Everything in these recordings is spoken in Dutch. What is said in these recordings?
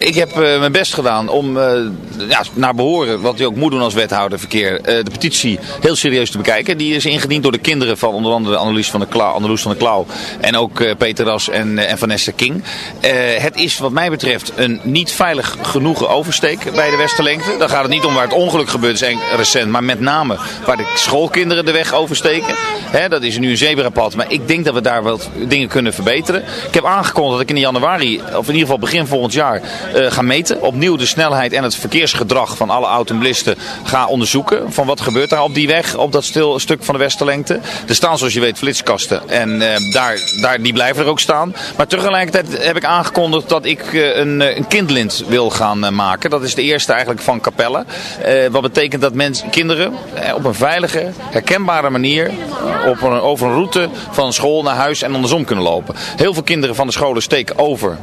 Ik heb mijn best gedaan om naar behoren, wat je ook moet doen als wethouder verkeer, de petitie heel serieus te bekijken. Die is ingediend door de kinderen van onder andere Annelies van der Klauw en ook Peter Ras en Vanessa King. Het is wat mij betreft een niet veilig genoeg oversteek bij de Westerlengte. Dan gaat het niet om waar het ongeluk gebeurd is recent, maar met name waar de schoolkinderen de weg oversteken. Dat is nu een zebrapad, maar ik denk dat we daar wat dingen kunnen verbeteren. Ik heb aangekondigd dat ik in januari, of in ieder geval begin volgend jaar, ga meten. Opnieuw de snelheid en het verkeersgedrag van alle automobilisten ga onderzoeken. Van wat gebeurt daar op die weg, op dat stuk van de Westerlengte. Er staan zoals je weet flitskasten en die blijven er ook staan. Maar tegelijkertijd heb ik aangekondigd dat ik een kindlint wil gaan maken. Dat is de eerste eigenlijk van Capelle. Wat betekent dat kinderen op een veilige, herkenbare manier over een route van school naar huis en andersom kunnen lopen. Heel veel kinderen van de scholen steken over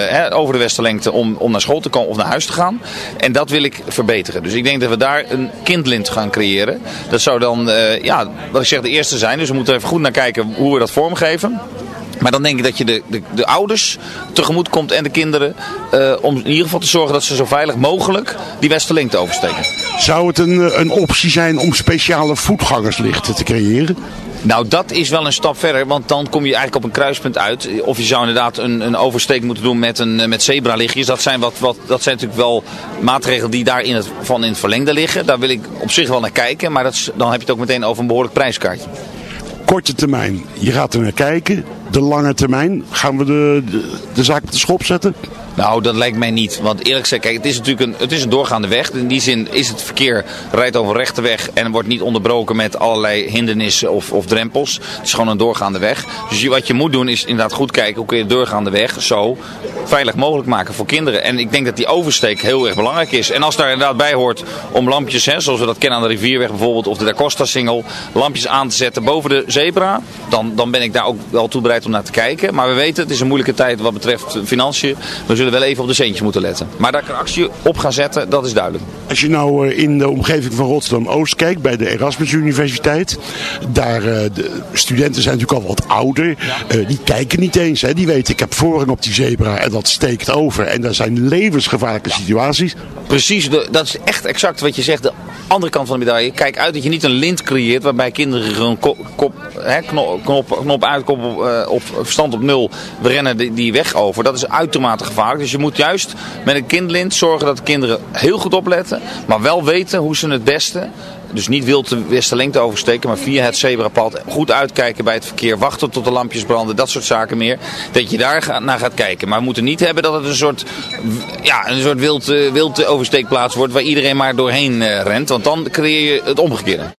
de Westerlengte om naar school te komen of naar huis te gaan. En dat wil ik verbeteren. Dus ik denk dat we daar een kindlint gaan creëren. Dat zou dan, wat ik zeg, de eerste zijn. Dus we moeten even goed naar kijken hoe we dat vormgeven. Maar dan denk ik dat je de ouders tegemoet komt en de kinderen om in ieder geval te zorgen dat ze zo veilig mogelijk die Westerlengte oversteken. Zou het een optie zijn om speciale voetgangerslichten te creëren? Nou, dat is wel een stap verder, want dan kom je eigenlijk op een kruispunt uit. Of je zou inderdaad een oversteek moeten doen met zebralichtjes. Dat zijn natuurlijk wel maatregelen die daar in het verlengde liggen. Daar wil ik op zich wel naar kijken, maar dan heb je het ook meteen over een behoorlijk prijskaartje. Korte termijn, je gaat er naar kijken. De lange termijn, gaan we de zaak op de schop zetten? Nou, dat lijkt mij niet. Want eerlijk gezegd, kijk, het is natuurlijk een doorgaande weg. In die zin is het verkeer, rijdt over een rechte weg en wordt niet onderbroken met allerlei hindernissen of drempels. Het is gewoon een doorgaande weg. Dus wat je moet doen is inderdaad goed kijken hoe kun je de doorgaande weg zo veilig mogelijk maken voor kinderen. En ik denk dat die oversteek heel erg belangrijk is. En als daar inderdaad bij hoort om lampjes, zoals we dat kennen aan de Rivierweg bijvoorbeeld, of de Da Costa-singel, lampjes aan te zetten boven de zebra, dan ben ik daar ook wel toe bereid om naar te kijken. Maar we weten, het is een moeilijke tijd wat betreft financiën. We zullen wel even op de centjes moeten letten. Maar dat ik er actie op ga zetten, dat is duidelijk. Als je nou in de omgeving van Rotterdam-Oost kijkt, bij de Erasmus Universiteit, daar de studenten zijn natuurlijk al wat ouder. Ja. Die kijken niet eens. Die weten, ik heb voorrang op die zebra en dat steekt over. En daar zijn levensgevaarlijke situaties. Precies, dat is echt exact wat je zegt. De andere kant van de medaille. Kijk uit dat je niet een lint creëert waarbij kinderen gewoon knop uit, kop op verstand op nul, we rennen die weg over. Dat is uitermate gevaarlijk. Dus je moet juist met een kindlint zorgen dat de kinderen heel goed opletten, maar wel weten hoe ze het beste, dus niet wild de Westerlengte oversteken, maar via het zebrapad goed uitkijken bij het verkeer, wachten tot de lampjes branden, dat soort zaken meer. Dat je daar naar gaat kijken. Maar we moeten niet hebben dat het een soort wild oversteekplaats wordt waar iedereen maar doorheen rent, want dan creëer je het omgekeerde.